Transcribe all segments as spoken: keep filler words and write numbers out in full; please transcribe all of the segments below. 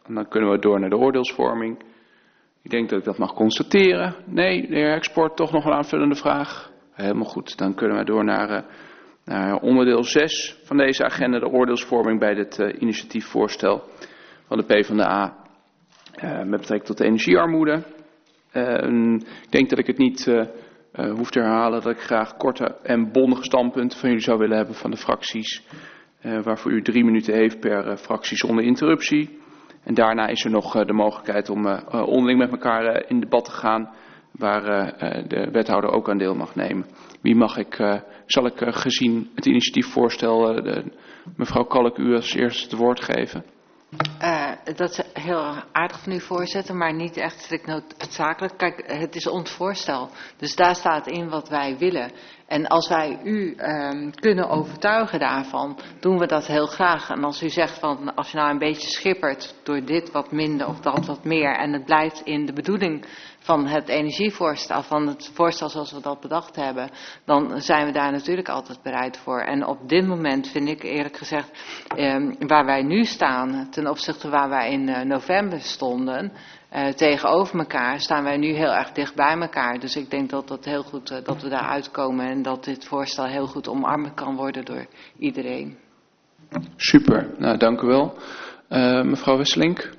En dan kunnen we door naar de oordeelsvorming. Ik denk dat ik dat mag constateren. Nee, de heer Heksport, toch nog een aanvullende vraag. Helemaal goed, dan kunnen we door naar, uh, naar onderdeel zes van deze agenda, de oordeelsvorming bij dit uh, initiatiefvoorstel van de PvdA uh, met betrekking tot de energiearmoede. Uh, ik denk dat ik het niet uh, uh, hoef te herhalen dat ik graag korte en bondige standpunten van jullie zou willen hebben van de fracties, uh, waarvoor u drie minuten heeft per uh, fractie zonder interruptie. En daarna is er nog uh, de mogelijkheid om uh, onderling met elkaar uh, in debat te gaan, waar uh, de wethouder ook aan deel mag nemen. Wie mag ik, uh, zal ik uh, gezien het initiatiefvoorstel uh, de, mevrouw Kalk u als eerste het woord geven? Uh, dat is heel aardig van u, voorzitter, maar niet echt strikt noodzakelijk. Kijk, het is ons voorstel, dus daar staat in wat wij willen. En als wij u um, kunnen overtuigen daarvan, doen we dat heel graag. En als u zegt van, als je nou een beetje schippert door dit wat minder of dat wat meer, en het blijft in de bedoeling van het energievoorstel, van het voorstel zoals we dat bedacht hebben, dan zijn we daar natuurlijk altijd bereid voor. En op dit moment vind ik eerlijk gezegd, um, waar wij nu staan ten opzichte waar wij in uh, november stonden, Uh, tegenover elkaar, staan wij nu heel erg dicht bij elkaar. Dus ik denk dat, dat, heel goed, uh, dat we daar uitkomen en dat dit voorstel heel goed omarmd kan worden door iedereen. Super, nou dank u wel. Uh, mevrouw Wesselink.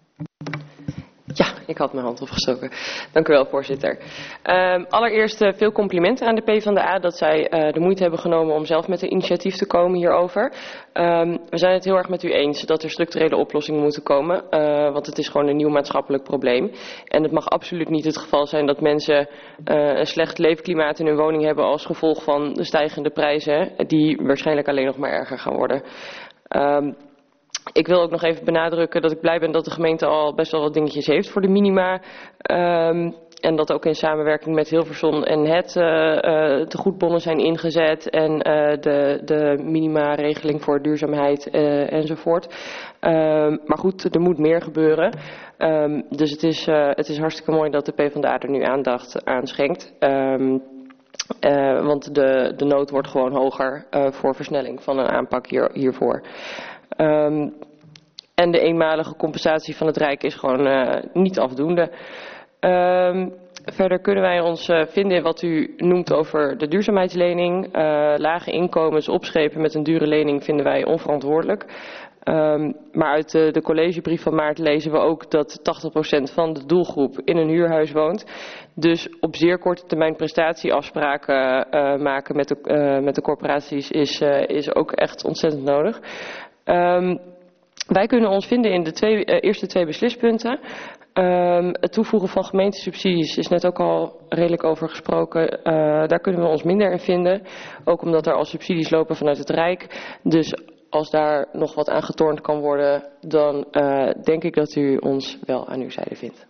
Ja, ik had mijn hand opgestoken. Dank u wel, voorzitter. Um, allereerst uh, veel complimenten aan de PvdA dat zij uh, de moeite hebben genomen om zelf met een initiatief te komen hierover. Um, we zijn het heel erg met u eens dat er structurele oplossingen moeten komen, uh, want het is gewoon een nieuw maatschappelijk probleem. En het mag absoluut niet het geval zijn dat mensen uh, een slecht leefklimaat in hun woning hebben als gevolg van de stijgende prijzen, die waarschijnlijk alleen nog maar erger gaan worden. Um, Ik wil ook nog even benadrukken dat ik blij ben dat de gemeente al best wel wat dingetjes heeft voor de minima. Um, en dat ook in samenwerking met Hilversum en het uh, uh, de goedbonnen zijn ingezet. En uh, de, de minima-regeling voor duurzaamheid uh, enzovoort. Um, maar goed, er moet meer gebeuren. Um, dus het is, uh, het is hartstikke mooi dat de PvdA er nu aandacht aan schenkt. Um, uh, want de, de nood wordt gewoon hoger uh, voor versnelling van een aanpak hier, hiervoor. Um, en de eenmalige compensatie van het Rijk is gewoon uh, niet afdoende. Um, verder kunnen wij ons uh, vinden in wat u noemt over de duurzaamheidslening. Uh, lage inkomens opschepen met een dure lening vinden wij onverantwoordelijk. Um, maar uit de, de collegebrief van maart lezen we ook dat tachtig procent van de doelgroep in een huurhuis woont. Dus op zeer korte termijn prestatieafspraken uh, maken met de, uh, met de corporaties is, uh, is ook echt ontzettend nodig. Um, wij kunnen ons vinden in de twee, uh, eerste twee beslispunten. Um, het toevoegen van gemeentesubsidies is net ook al redelijk over gesproken. Uh, daar kunnen we ons minder in vinden. Ook omdat er al subsidies lopen vanuit het Rijk. Dus als daar nog wat aan getornd kan worden, dan uh, denk ik dat u ons wel aan uw zijde vindt.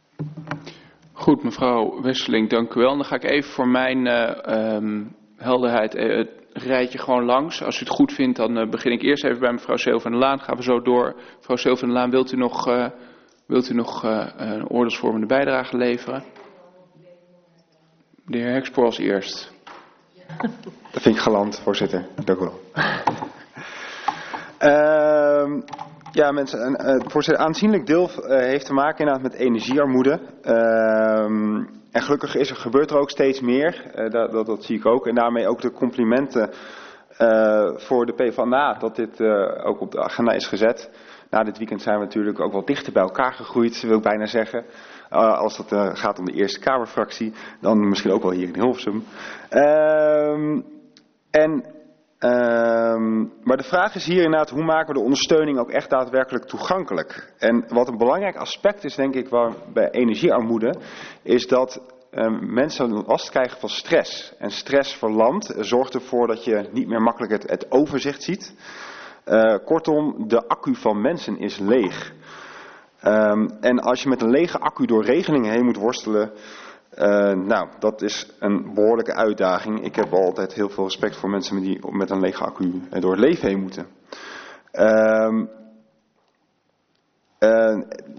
Goed, mevrouw Wesseling, dank u wel. Dan ga ik even voor mijn uh, um, helderheid uh, het rijtje gewoon langs. Als u het goed vindt, dan uh, begin ik eerst even bij mevrouw Seel van der Laan. Gaan we zo door. Mevrouw Seel van der Laan, wilt u nog, uh, wilt u nog uh, een oordeelsvormende bijdrage leveren? De heer Heksport als eerst. Dat vind ik galant, voorzitter. Dank u wel. uh, ja, mensen, een, uh, voorzitter, een aanzienlijk deel uh, heeft te maken inderdaad met energiearmoede. Uh, en gelukkig is er, gebeurt er ook steeds meer. Uh, dat, dat, dat zie ik ook. En daarmee ook de complimenten uh, voor de PvdA dat dit uh, ook op de agenda is gezet. Na dit weekend zijn we natuurlijk ook wel dichter bij elkaar gegroeid, wil ik bijna zeggen. Uh, als het uh, gaat om de Eerste Kamerfractie, dan misschien ook wel hier in Hilversum. Uh, en, uh, maar de vraag is hier inderdaad, hoe maken we de ondersteuning ook echt daadwerkelijk toegankelijk? En wat een belangrijk aspect is, denk ik, waar, bij energiearmoede, is dat uh, mensen last krijgen van stress. En stress verlamt zorgt ervoor dat je niet meer makkelijk het, het overzicht ziet. Uh, kortom, de accu van mensen is leeg. Um, en als je met een lege accu door regelingen heen moet worstelen, uh, nou, dat is een behoorlijke uitdaging. Ik heb altijd heel veel respect voor mensen die met een lege accu door het leven heen moeten. Um, uh,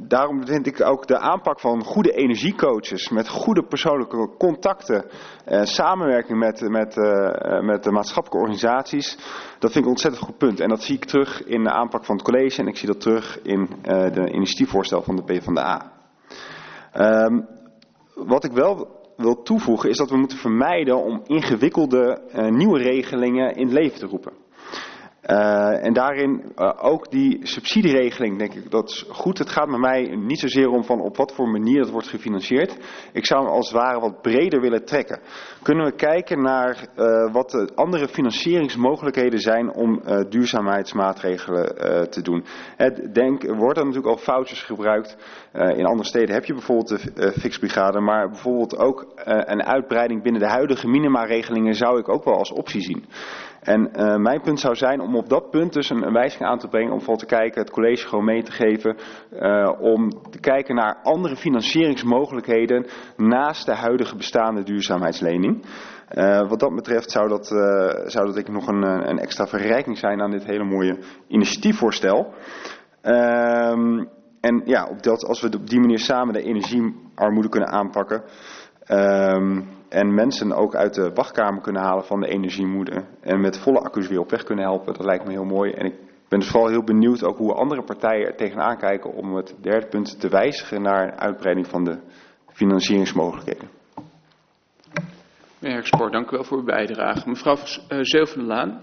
daarom vind ik ook de aanpak van goede energiecoaches met goede persoonlijke contacten, uh, samenwerking met, met, uh, met de maatschappelijke organisaties, dat vind ik een ontzettend goed punt. En dat zie ik terug in de aanpak van het college en ik zie dat terug in uh, de initiatiefvoorstel van de PvdA. Um, wat ik wel wil toevoegen is dat we moeten vermijden om ingewikkelde uh, nieuwe regelingen in het leven te roepen. Uh, en daarin uh, ook die subsidieregeling, denk ik, dat is goed. Het gaat met mij niet zozeer om van op wat voor manier het wordt gefinancierd. Ik zou hem als het ware wat breder willen trekken. Kunnen we kijken naar uh, wat de andere financieringsmogelijkheden zijn om uh, duurzaamheidsmaatregelen uh, te doen. Het denk, er worden natuurlijk al vouchers gebruikt. Uh, in andere steden heb je bijvoorbeeld de uh, fixbrigade, maar bijvoorbeeld ook uh, een uitbreiding binnen de huidige minima-regelingen zou ik ook wel als optie zien. En uh, mijn punt zou zijn om op dat punt dus een, een wijziging aan te brengen, om vooral te kijken, het college gewoon mee te geven, uh, om te kijken naar andere financieringsmogelijkheden naast de huidige bestaande duurzaamheidslening. Uh, wat dat betreft zou dat, uh, zou dat denk ik nog een, een extra verrijking zijn aan dit hele mooie initiatiefvoorstel. Um, en ja, op dat, als we op die manier samen de energiearmoede kunnen aanpakken, Um, en mensen ook uit de wachtkamer kunnen halen van de energiemoede en met volle accu's weer op weg kunnen helpen, dat lijkt me heel mooi. En ik ben dus vooral heel benieuwd ook hoe andere partijen er tegenaan kijken om het derde punt te wijzigen naar een uitbreiding van de financieringsmogelijkheden. Meneer Spoor, dank u wel voor uw bijdrage. Mevrouw uh, Zeel van der Laan.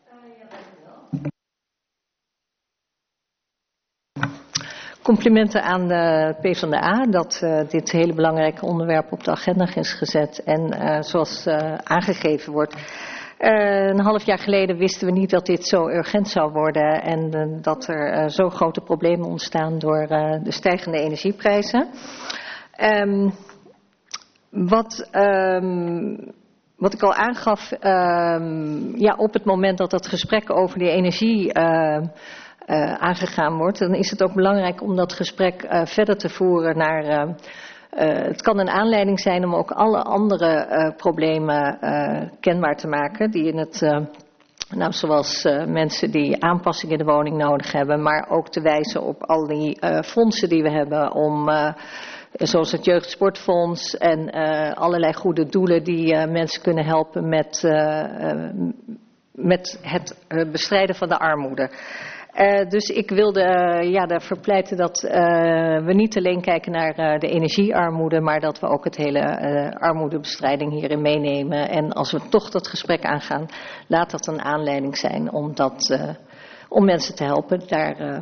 Complimenten aan de PvdA dat uh, dit hele belangrijke onderwerp op de agenda is gezet. En uh, zoals uh, aangegeven wordt, uh, een half jaar geleden wisten we niet dat dit zo urgent zou worden. En uh, dat er uh, zo grote problemen ontstaan door uh, de stijgende energieprijzen. Um, wat... Um, Wat ik al aangaf, um, ja, op het moment dat dat gesprek over die energie uh, uh, aangegaan wordt, dan is het ook belangrijk om dat gesprek uh, verder te voeren naar... Uh, uh, het kan een aanleiding zijn om ook alle andere uh, problemen uh, kenbaar te maken die in het... Uh, Nou, zoals uh, mensen die aanpassingen in de woning nodig hebben, maar ook te wijzen op al die uh, fondsen die we hebben om... Uh, Zoals het Jeugdsportfonds en uh, allerlei goede doelen die uh, mensen kunnen helpen met, uh, uh, met het uh, bestrijden van de armoede. Uh, dus ik wilde uh, ja, daar verpleiten dat uh, we niet alleen kijken naar uh, de energiearmoede, maar dat we ook het hele uh, armoedebestrijding hierin meenemen. En als we toch dat gesprek aangaan, laat dat een aanleiding zijn om, dat, uh, om mensen te helpen daar... Uh,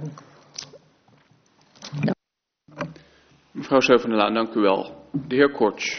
Mevrouw Zeel van der Laan, dank u wel. De heer Kortsch.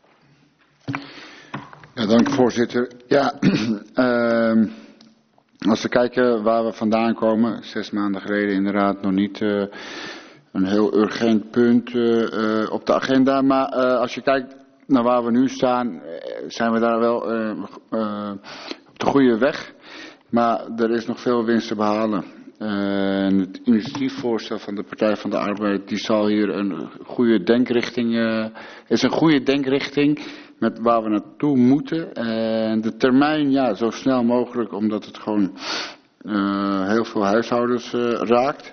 Ja, dank u voorzitter. Ja, uh, als we kijken waar we vandaan komen, zes maanden geleden inderdaad nog niet uh, een heel urgent punt uh, uh, op de agenda. Maar uh, als je kijkt naar waar we nu staan, zijn we daar wel uh, uh, op de goede weg. Maar er is nog veel winst te behalen. Uh, het initiatiefvoorstel van de Partij van de Arbeid, die zal hier een goede denkrichting, uh, is een goede denkrichting met waar we naartoe moeten. En uh, de termijn, ja, zo snel mogelijk, omdat het gewoon uh, heel veel huishoudens uh, raakt.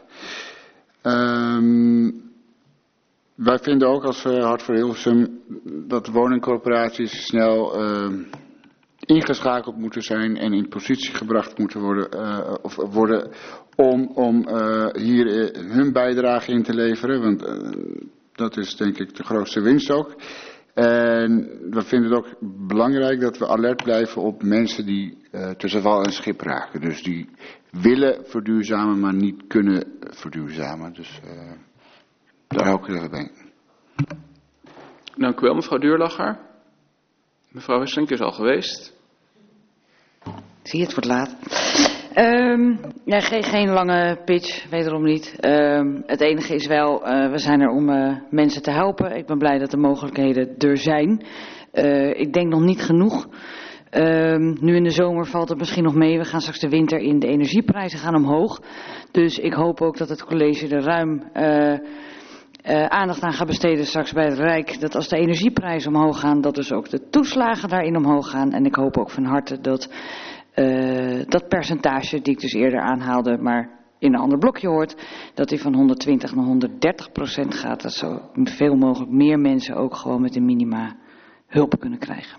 Um, wij vinden ook als uh, Hart voor Hilversum dat de woningcorporaties snel uh, ingeschakeld moeten zijn en in positie gebracht moeten worden, uh, of worden om, om uh, hier uh, hun bijdrage in te leveren. Want uh, dat is denk ik de grootste winst ook. En we vinden het ook belangrijk dat we alert blijven op mensen die uh, tussen wal en schip raken. Dus die willen verduurzamen, maar niet kunnen verduurzamen. Dus uh, daar hou ik er bij. Dank u wel, mevrouw Duurlacher. Mevrouw Wesselink is al geweest. Zie je, het wordt laat. Um, ja, geen, geen lange pitch, wederom niet. Um, het enige is wel, uh, we zijn er om uh, mensen te helpen. Ik ben blij dat de mogelijkheden er zijn. Uh, ik denk nog niet genoeg. Um, nu in de zomer valt het misschien nog mee. We gaan straks de winter in. De energieprijzen gaan omhoog. Dus ik hoop ook dat het college er ruim uh, uh, aandacht aan gaat besteden straks bij het Rijk. Dat als de energieprijzen omhoog gaan, dat dus ook de toeslagen daarin omhoog gaan. En ik hoop ook van harte dat... Uh, dat percentage die ik dus eerder aanhaalde, maar in een ander blokje hoort, dat die van honderdtwintig naar honderddertig procent gaat. Dat zo veel mogelijk meer mensen ook gewoon met de minima hulp kunnen krijgen.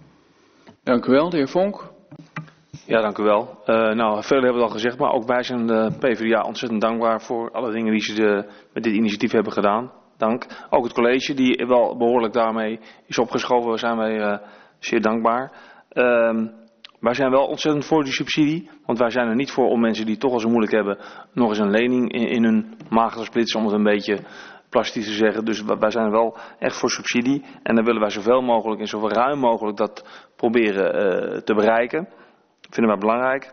Dank u wel, de heer Vonk. Ja, dank u wel. Uh, nou, velen hebben het al gezegd, maar ook wij zijn de PvdA ontzettend dankbaar voor alle dingen die ze de, met dit initiatief hebben gedaan. Dank. Ook het college, die wel behoorlijk daarmee is opgeschoven, daar zijn wij uh, zeer dankbaar. Uh, wij zijn wel ontzettend voor die subsidie, want wij zijn er niet voor om mensen die het toch al zo moeilijk hebben, nog eens een lening in, in hun maag te splitsen, om het een beetje plastisch te zeggen. Dus wij zijn wel echt voor subsidie en dan willen wij zoveel mogelijk en zoveel ruim mogelijk dat proberen uh, te bereiken. Dat vinden wij belangrijk.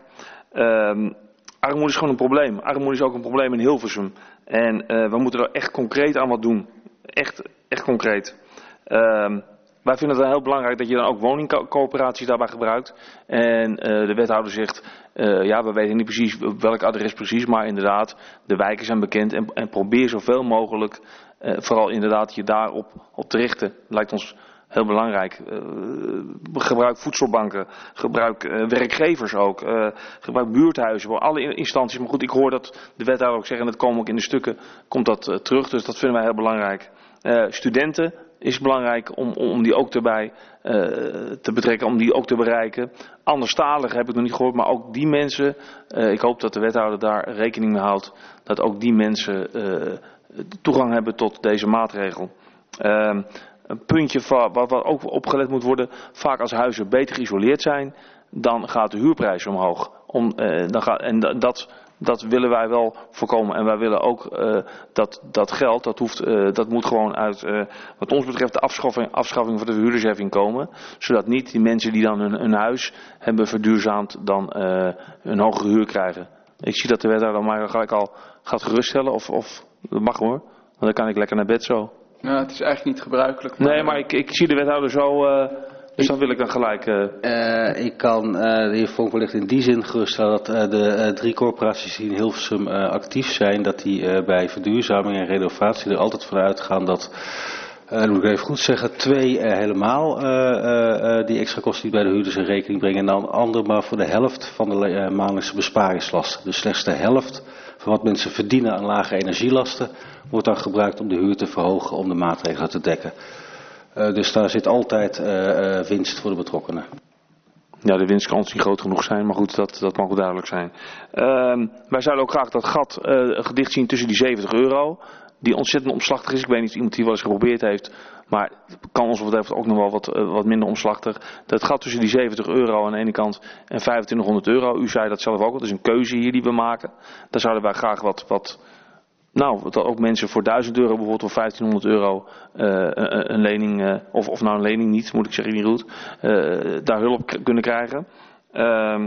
Uh, armoede is gewoon een probleem. Armoede is ook een probleem in Hilversum. En uh, we moeten er echt concreet aan wat doen. Echt, echt concreet. Uh, wij vinden het heel belangrijk dat je dan ook woningcoöperaties daarbij gebruikt. En uh, de wethouder zegt, uh, ja, we weten niet precies welk adres precies, maar inderdaad, de wijken zijn bekend. En, en probeer zoveel mogelijk, uh, vooral inderdaad, je daarop op te richten. Lijkt ons heel belangrijk. Uh, gebruik voedselbanken, gebruik uh, werkgevers ook, uh, gebruik buurthuizen, voor alle instanties. Maar goed, ik hoor dat de wethouder ook zeggen, en dat komen ook in de stukken, komt dat uh, terug. Dus dat vinden wij heel belangrijk. Uh, studenten is belangrijk om, om die ook erbij uh, te betrekken, om die ook te bereiken. Anderstaligen heb ik nog niet gehoord, maar ook die mensen, uh, ik hoop dat de wethouder daar rekening mee houdt, dat ook die mensen uh, toegang hebben tot deze maatregel. Uh, Een puntje wat, wat ook opgelet moet worden, vaak als huizen beter geïsoleerd zijn, dan gaat de huurprijs omhoog. Om, eh, dan gaat, en dat, dat willen wij wel voorkomen. En wij willen ook eh, dat dat geld, dat, hoeft, eh, dat moet gewoon uit, eh, wat ons betreft, de afschaffing, afschaffing van de verhuurdersheffing komen. Zodat niet die mensen die dan hun, hun huis hebben verduurzaamd, dan eh, een hogere huur krijgen. Ik zie dat de wethouder mij gelijk al gaat geruststellen, of, of dat mag hoor, want dan kan ik lekker naar bed zo. Nou, het is eigenlijk niet gebruikelijk. Maar... Nee, maar ik, ik zie de wethouder zo, uh, dus dan wil ik dan gelijk... Uh... Uh, ik kan uh, de heer Vonk wellicht in die zin geruststellen dat uh, de uh, drie corporaties die in Hilversum uh, actief zijn, dat die uh, bij verduurzaming en renovatie er altijd vanuit gaan dat, uh, dat moet ik even goed zeggen, twee uh, helemaal uh, uh, uh, die extra kosten die bij de huurders in rekening brengen en dan andere maar voor de helft van de uh, maandelijkse besparingslasten. Dus slechts de helft van wat mensen verdienen aan lage energielasten wordt dan gebruikt om de huur te verhogen om de maatregelen te dekken. Uh, dus daar zit altijd uh, uh, winst voor de betrokkenen. Ja, de winst kan ons niet groot genoeg zijn, maar goed, dat, dat mag wel duidelijk zijn. Uh, wij zouden ook graag dat gat uh, gedicht zien tussen die zeventig euro, die ontzettend omslachtig is. Ik weet niet of iemand die wel eens geprobeerd heeft, maar het kan ons wat betreft ook nog wel wat, uh, wat minder omslachtig. Dat gat tussen die zeventig euro aan de ene kant en vijfentwintighonderd euro, u zei dat zelf ook, dat is een keuze hier die we maken. Daar zouden wij graag wat... wat Nou, dat ook mensen voor duizend euro bijvoorbeeld of vijftienhonderd euro uh, een, een lening, uh, of, of nou een lening niet, moet ik zeggen niet goed, uh, daar hulp k- kunnen krijgen. Uh,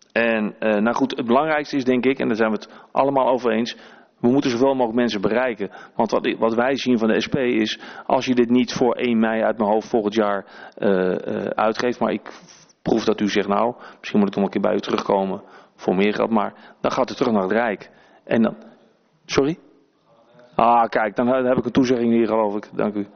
en uh, nou goed, het belangrijkste is denk ik, en daar zijn we het allemaal over eens, we moeten zoveel mogelijk mensen bereiken. Want wat, wat wij zien van de S P is, als je dit niet voor één mei uit mijn hoofd volgend jaar uh, uh, uitgeeft, maar ik proef dat u zegt nou, misschien moet ik nog een keer bij u terugkomen voor meer geld, maar dan gaat het terug naar het Rijk. En dan, sorry? Ah, kijk, dan heb ik een toezegging hier, geloof ik. Dank u.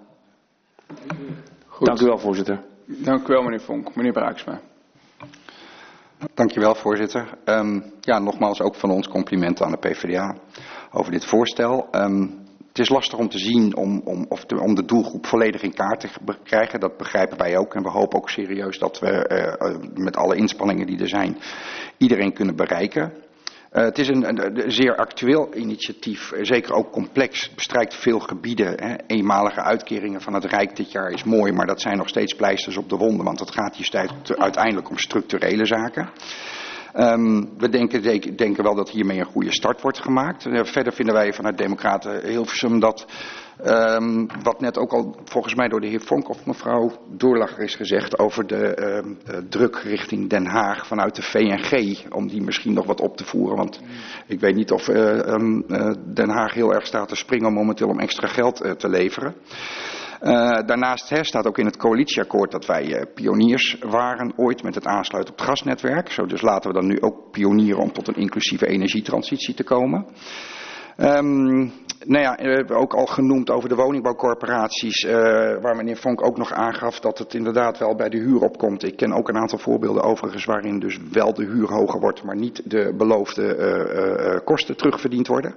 Goed. Dank u wel, voorzitter. Dank u wel, meneer Vonk. Meneer Braaksma. Dank je wel, voorzitter. Um, ja, nogmaals ook van ons complimenten aan de PvdA over dit voorstel. Um, het is lastig om te zien om, om, of de, om de doelgroep volledig in kaart te krijgen. Dat begrijpen wij ook. En we hopen ook serieus dat we uh, met alle inspanningen die er zijn iedereen kunnen bereiken. Uh, het is een, een, een zeer actueel initiatief, zeker ook complex, bestrijkt veel gebieden. Hè. Eenmalige uitkeringen van het Rijk dit jaar is mooi, maar dat zijn nog steeds pleisters op de wonden, want het gaat hier uiteindelijk om structurele zaken. Um, we denken, denken wel dat hiermee een goede start wordt gemaakt. Uh, verder vinden wij vanuit Democraten Hilversum dat, um, wat net ook al volgens mij door de heer Vonk of mevrouw Doorlacher is gezegd over de um, uh, druk richting Den Haag vanuit de V N G, om die misschien nog wat op te voeren. Want ik weet niet of uh, um, uh, Den Haag heel erg staat te springen momenteel om extra geld uh, te leveren. Uh, daarnaast hè, staat ook in het coalitieakkoord dat wij uh, pioniers waren ooit met het aansluiten op het gasnetwerk. Zo, dus laten we dan nu ook pionieren om tot een inclusieve energietransitie te komen. Um, nou ja, we hebben ook al genoemd over de woningbouwcorporaties, uh, waar meneer Vonk ook nog aangaf dat het inderdaad wel bij de huur opkomt. Ik ken ook een aantal voorbeelden overigens waarin dus wel de huur hoger wordt, maar niet de beloofde uh, uh, kosten terugverdiend worden.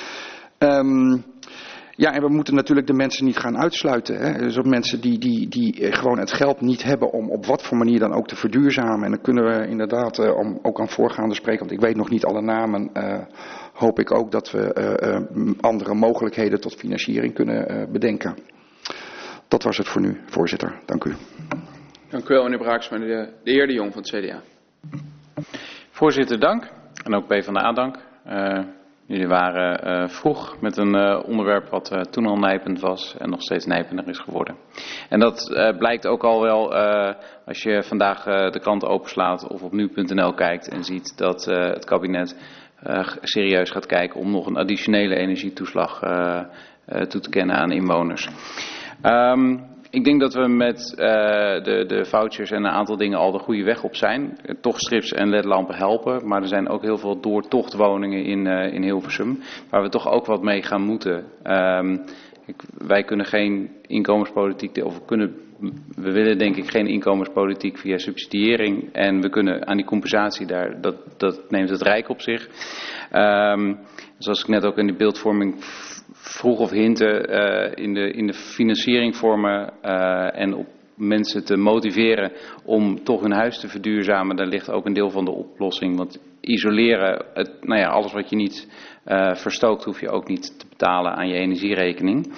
Um, Ja, en we moeten natuurlijk de mensen niet gaan uitsluiten. Hè. Dus op mensen die, die, die gewoon het geld niet hebben om op wat voor manier dan ook te verduurzamen. En dan kunnen we inderdaad, uh, om ook aan voorgaande spreken, want ik weet nog niet alle namen, uh, hoop ik ook dat we uh, uh, andere mogelijkheden tot financiering kunnen uh, bedenken. Dat was het voor nu, voorzitter. Dank u. Dank u wel, meneer Braaksma. De, de heer De Jong van het C D A. Voorzitter, dank. En ook PvdA, dank. Uh, Jullie waren uh, vroeg met een uh, onderwerp wat uh, toen al nijpend was en nog steeds nijpender is geworden. En dat uh, blijkt ook al wel uh, als je vandaag uh, de krant openslaat of op nu punt n l kijkt en ziet dat uh, het kabinet uh, serieus gaat kijken om nog een additionele energietoeslag uh, uh, toe te kennen aan inwoners. Um, Ik denk dat we met uh, de, de vouchers en een aantal dingen al de goede weg op zijn. Tochtstrips en ledlampen helpen, maar er zijn ook heel veel doortochtwoningen in, uh, in Hilversum, waar we toch ook wat mee gaan moeten. Um, ik, wij kunnen geen inkomenspolitiek, of we, kunnen, we willen denk ik geen inkomenspolitiek via subsidiëring. En we kunnen aan die compensatie daar, dat, dat neemt het Rijk op zich. Um, zoals ik net ook in die beeldvorming vroeg of hinten, uh, in, de, in de financiering vormen uh, en op mensen te motiveren om toch hun huis te verduurzamen, daar ligt ook een deel van de oplossing. Want isoleren, het, nou ja, alles wat je niet uh, verstookt, hoef je ook niet te betalen aan je energierekening.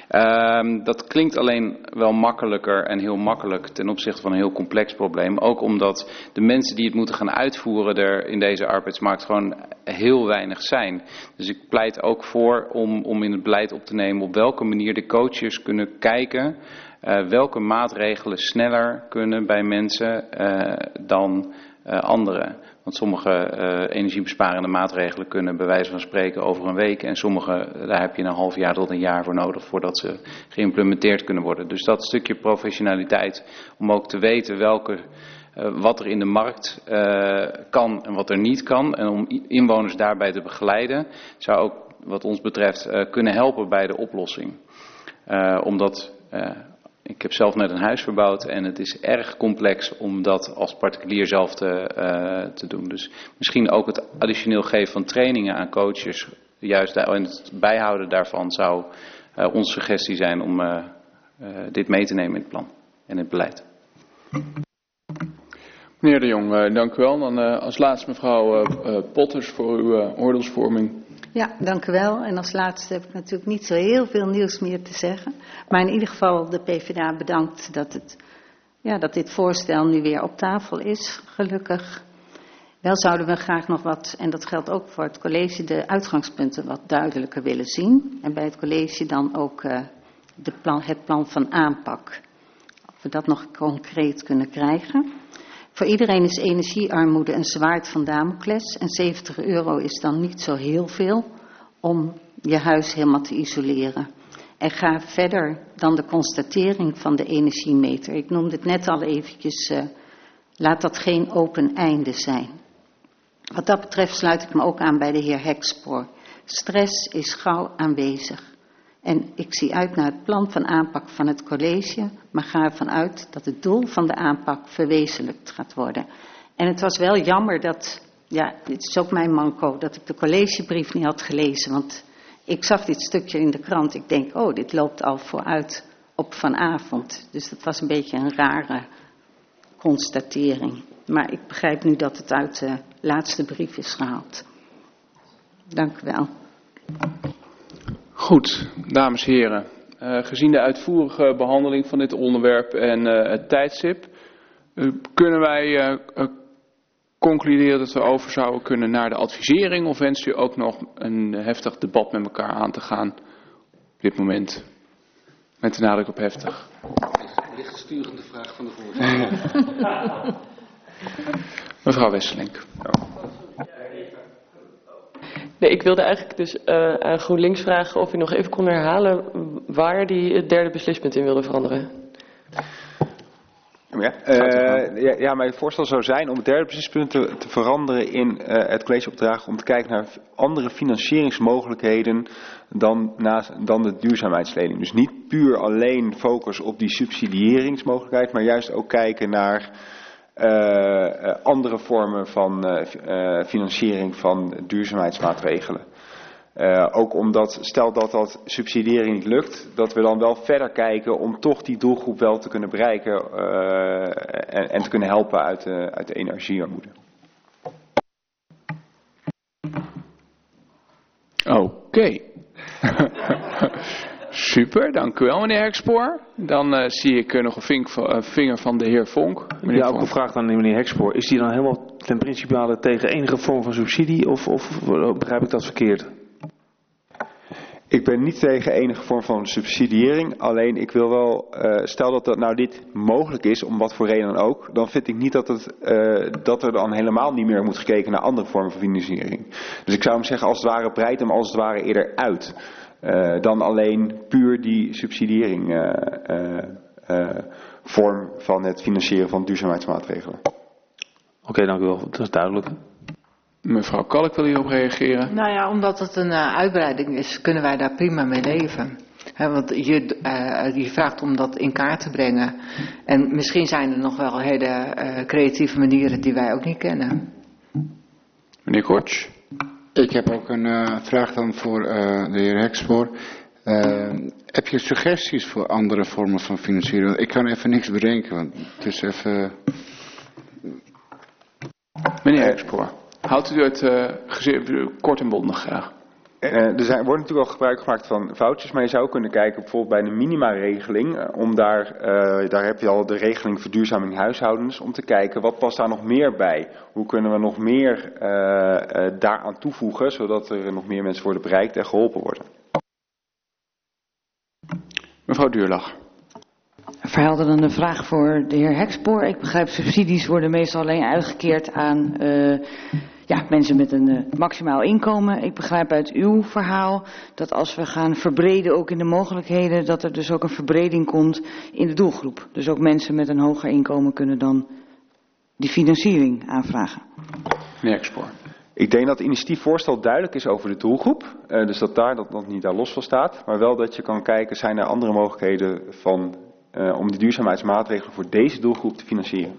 Uh, dat klinkt alleen wel makkelijker en heel makkelijk ten opzichte van een heel complex probleem. Ook omdat de mensen die het moeten gaan uitvoeren er in deze arbeidsmarkt gewoon heel weinig zijn. Dus ik pleit ook voor om, om in het beleid op te nemen op welke manier de coaches kunnen kijken uh, welke maatregelen sneller kunnen bij mensen uh, dan uh, anderen. Want sommige uh, energiebesparende maatregelen kunnen bij wijze van spreken over een week. En sommige, daar heb je een half jaar tot een jaar voor nodig voordat ze geïmplementeerd kunnen worden. Dus dat stukje professionaliteit om ook te weten welke, uh, wat er in de markt uh, kan en wat er niet kan. En om inwoners daarbij te begeleiden zou ook wat ons betreft uh, kunnen helpen bij de oplossing. Uh, omdat... Uh, Ik heb zelf net een huis verbouwd en het is erg complex om dat als particulier zelf te, uh, te doen. Dus misschien ook het additioneel geven van trainingen aan coaches, juist daar, en het bijhouden daarvan zou uh, onze suggestie zijn om uh, uh, dit mee te nemen in het plan en in het beleid. Meneer De Jong, uh, dank u wel. Dan uh, als laatste mevrouw uh, uh, Potters voor uw uh, oordeelsvorming. Ja, dank u wel. En als laatste heb ik natuurlijk niet zo heel veel nieuws meer te zeggen. Maar in ieder geval de PvdA bedankt dat, het, ja, dat dit voorstel nu weer op tafel is, gelukkig. Wel zouden we graag nog wat, en dat geldt ook voor het college, de uitgangspunten wat duidelijker willen zien. En bij het college dan ook uh, de plan, het plan van aanpak. Of we dat nog concreet kunnen krijgen. Voor iedereen is energiearmoede een zwaard van Damocles en zeventig euro is dan niet zo heel veel om je huis helemaal te isoleren. En ga verder dan de constatering van de energiemeter. Ik noemde het net al eventjes, uh, laat dat geen open einde zijn. Wat dat betreft sluit ik me ook aan bij de heer Hekspoor. Stress is gauw aanwezig. En ik zie uit naar het plan van aanpak van het college, maar ga ervan uit dat het doel van de aanpak verwezenlijkt gaat worden. En het was wel jammer dat, ja, dit is ook mijn manco, dat ik de collegebrief niet had gelezen. Want ik zag dit stukje in de krant, ik denk, oh, dit loopt al vooruit op vanavond. Dus dat was een beetje een rare constatering. Maar ik begrijp nu dat het uit de laatste brief is gehaald. Dank u wel. Goed, dames en heren. Uh, gezien de uitvoerige behandeling van dit onderwerp en uh, het tijdstip, uh, kunnen wij uh, uh, concluderen dat we over zouden kunnen naar de advisering, of wenst u ook nog een heftig debat met elkaar aan te gaan op dit moment? Met de nadruk op heftig. Lichtsturende vraag van de voorzitter. Mevrouw Wesselink. Nee, ik wilde eigenlijk dus uh, aan GroenLinks vragen of u nog even kon herhalen waar die het derde beslispunt in wilde veranderen. me. Uh, ja, ja, mijn voorstel zou zijn om het derde basispunt te, te veranderen in uh, het college opdragen om te kijken naar andere financieringsmogelijkheden dan, naast, dan de duurzaamheidslening. Dus niet puur alleen focus op die subsidiëringsmogelijkheid, maar juist ook kijken naar uh, uh, andere vormen van uh, uh, financiering van duurzaamheidsmaatregelen. Uh, ook omdat, stel dat dat subsidiëring niet lukt, dat we dan wel verder kijken om toch die doelgroep wel te kunnen bereiken uh, en, en te kunnen helpen uit de, uit de energiearmoede. Oké. Okay. Super, dank u wel meneer Hekspoor. Dan uh, zie ik uh, nog een vink, uh, vinger van de heer Vonk. Meneer ja, ook Vonk. een vraag aan meneer Hekspoor. Is die dan helemaal ten principale tegen enige vorm van subsidie of, of begrijp ik dat verkeerd? Ik ben niet tegen enige vorm van subsidiëring, alleen ik wil wel, uh, stel dat, dat nou dit mogelijk is, om wat voor reden dan ook, dan vind ik niet dat, het, uh, dat er dan helemaal niet meer moet gekeken naar andere vormen van financiering. Dus ik zou hem zeggen, als het ware breid hem als het ware eerder uit, uh, dan alleen puur die subsidiëring uh, uh, uh, vorm van het financieren van duurzaamheidsmaatregelen. Oké, okay, dank u wel, dat is duidelijk. Mevrouw Kalk wil hierop reageren. Nou ja, omdat het een uh, uitbreiding is, kunnen wij daar prima mee leven. He, want je, uh, je vraagt om dat in kaart te brengen. En misschien zijn er nog wel hele uh, creatieve manieren die wij ook niet kennen. Meneer Kortsch. Ik heb ook een uh, vraag dan voor uh, de heer Hekspoor. Uh, heb je suggesties voor andere vormen van financiering? Ik kan even niks bedenken, want het is even... Meneer Hekspoor. Houdt u het uh, kort en bondig graag? Uh, er zijn, wordt natuurlijk al gebruik gemaakt van vouchers, maar je zou kunnen kijken bijvoorbeeld bij de minimaregeling. Uh, om daar, uh, daar heb je al de regeling verduurzaming huishoudens, om te kijken wat past daar nog meer bij. Hoe kunnen we nog meer uh, uh, daaraan toevoegen, zodat er nog meer mensen worden bereikt en geholpen worden. Mevrouw Duurlach. Verhelderende vraag voor de heer Hekspoor. Ik begrijp, subsidies worden meestal alleen uitgekeerd aan uh, ja, mensen met een uh, maximaal inkomen. Ik begrijp uit uw verhaal dat als we gaan verbreden ook in de mogelijkheden, dat er dus ook een verbreding komt in de doelgroep. Dus ook mensen met een hoger inkomen kunnen dan die financiering aanvragen. Meneer Hekspoor. Ik denk dat het initiatiefvoorstel duidelijk is over de doelgroep. Uh, dus dat daar dat, dat niet daar los van staat. Maar wel dat je kan kijken, zijn er andere mogelijkheden van... Uh, om de duurzaamheidsmaatregelen voor deze doelgroep te financieren.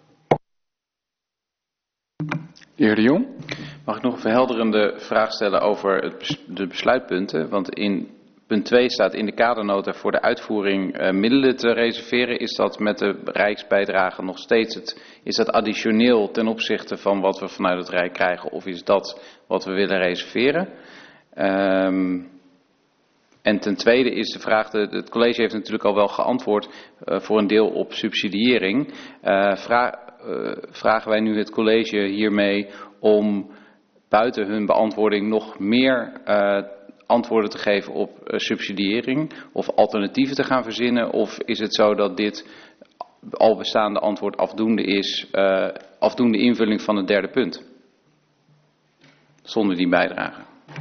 De heer De Jong. Mag ik nog een verhelderende vraag stellen over het bes- de besluitpunten? Want in punt twee staat in de kadernota voor de uitvoering uh, middelen te reserveren. Is dat met de rijksbijdrage nog steeds het, is dat additioneel ten opzichte van wat we vanuit het Rijk krijgen? Of is dat wat we willen reserveren? Um, En ten tweede is de vraag, de, het college heeft natuurlijk al wel geantwoord uh, voor een deel op subsidiëring. Uh, vraag, uh, vragen wij nu het college hiermee om buiten hun beantwoording nog meer uh, antwoorden te geven op uh, subsidiëring of alternatieven te gaan verzinnen? Of is het zo dat dit al bestaande antwoord afdoende is, uh, afdoende invulling van het derde punt? Zonder die bijdrage.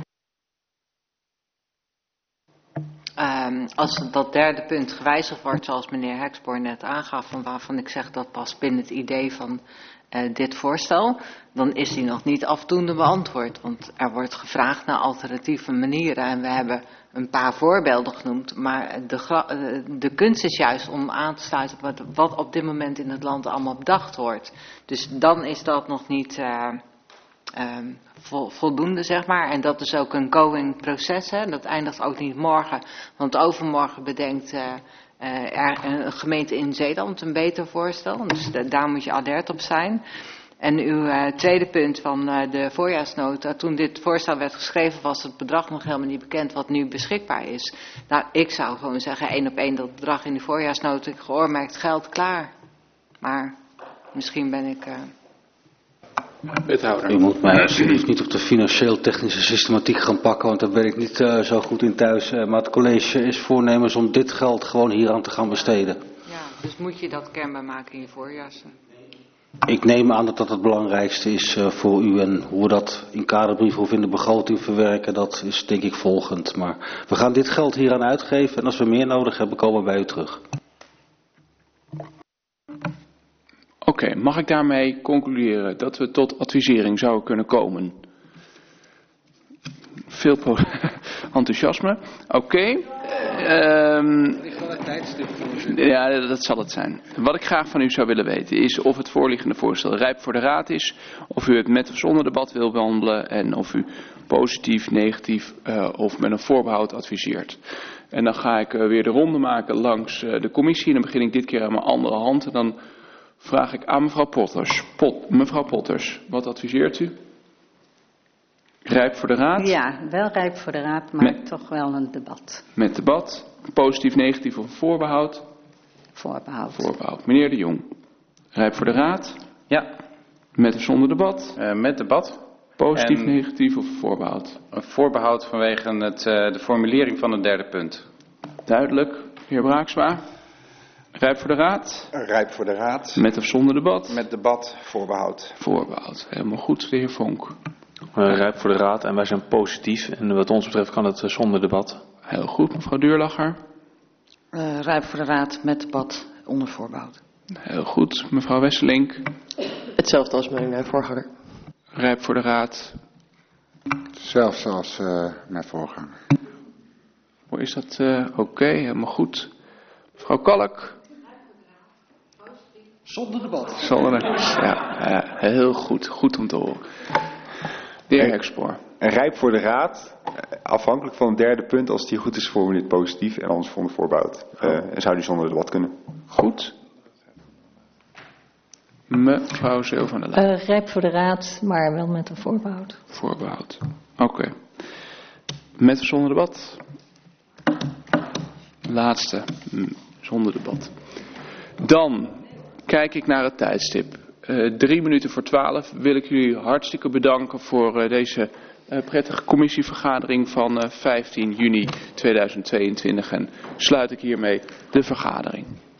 Um, als dat derde punt gewijzigd wordt, zoals meneer Hekspoor net aangaf, van waarvan ik zeg dat past binnen het idee van uh, dit voorstel, dan is die nog niet afdoende beantwoord. Want er wordt gevraagd naar alternatieve manieren en we hebben een paar voorbeelden genoemd, maar de, de kunst is juist om aan te sluiten wat, wat op dit moment in het land allemaal bedacht wordt. Dus dan is dat nog niet... Uh, Um, vo, voldoende, zeg maar. En dat is ook een going proces. Hè? Dat eindigt ook niet morgen. Want overmorgen bedenkt uh, uh, er een gemeente in Zeeland een beter voorstel. Dus de, daar moet je alert op zijn. En uw uh, tweede punt van uh, de voorjaarsnota. Toen dit voorstel werd geschreven was het bedrag nog helemaal niet bekend wat nu beschikbaar is. Nou, ik zou gewoon zeggen één op één dat bedrag in de voorjaarsnota geoormerkt geld klaar. Maar misschien ben ik... Uh, Wethouder. U moet mij alsjeblieft niet op de financieel-technische systematiek gaan pakken, want daar ben ik niet uh, zo goed in thuis. Uh, maar het college is voornemens om dit geld gewoon hieraan te gaan besteden. Ja, dus moet je dat kenbaar maken in je voorjaars? Ik neem aan dat dat het belangrijkste is uh, voor u en hoe we dat in kaderbrief of in de begroting verwerken, dat is denk ik volgend. Maar we gaan dit geld hieraan uitgeven en als we meer nodig hebben, komen we bij u terug. Oké, okay, mag ik daarmee concluderen dat we tot advisering zouden kunnen komen? Veel enthousiasme. Oké. Okay. Um, ja, dat zal het zijn. Wat ik graag van u zou willen weten is of het voorliggende voorstel rijp voor de raad is, of u het met of zonder debat wil behandelen en of u positief, negatief uh, of met een voorbehoud adviseert. En dan ga ik uh, weer de ronde maken langs uh, de commissie en dan begin ik dit keer aan mijn andere hand en dan vraag ik aan mevrouw Potters. Pot, mevrouw Potters, wat adviseert u? Rijp voor de raad? Ja, wel rijp voor de raad, maar met, toch wel een debat. Met debat. Positief, negatief of voorbehoud? Voorbehoud. Voorbehoud. Meneer De Jong. Rijp voor de raad? Ja. Met of zonder debat? Uh, met debat. Positief, en negatief of voorbehoud? Een voorbehoud vanwege het, uh, de formulering van het derde punt. Duidelijk. Heer Braaksma. Rijp voor de raad? Rijp voor de raad. Met of zonder debat? Met debat, voorbehoud. Voorbehoud. Helemaal goed, de heer Vonk. Uh, rijp voor de raad en wij zijn positief. En wat ons betreft kan het uh, zonder debat. Heel goed, mevrouw Deurlacher. Uh, rijp voor de raad met debat onder voorbehoud. Heel goed, mevrouw Wesselink. Hetzelfde als mijn uh, voorganger. Rijp voor de raad. Zelfs als uh, mijn voorganger. Hoe is dat? Uh, Oké, okay, helemaal goed. Mevrouw Kalk. Zonder debat. Zonder debat. Ja, ja, heel goed. Goed om te horen. De heer Hexpoor. En rijp voor de raad, afhankelijk van het derde punt, als die goed is geformuleerd positief en anders voor de voorbehoud. Uh, en zou die zonder debat kunnen. Goed. Mevrouw Zeel van der Laan. Uh, rijp voor de raad, maar wel met een voorbehoud. Voorbehoud. Oké. Okay. Met of zonder debat? Laatste. Zonder debat. Dan kijk ik naar het tijdstip. Uh, drie minuten voor twaalf wil ik jullie hartstikke bedanken voor uh, deze uh, prettige commissievergadering van uh, vijftien juni tweeduizend tweeëntwintig en sluit ik hiermee de vergadering.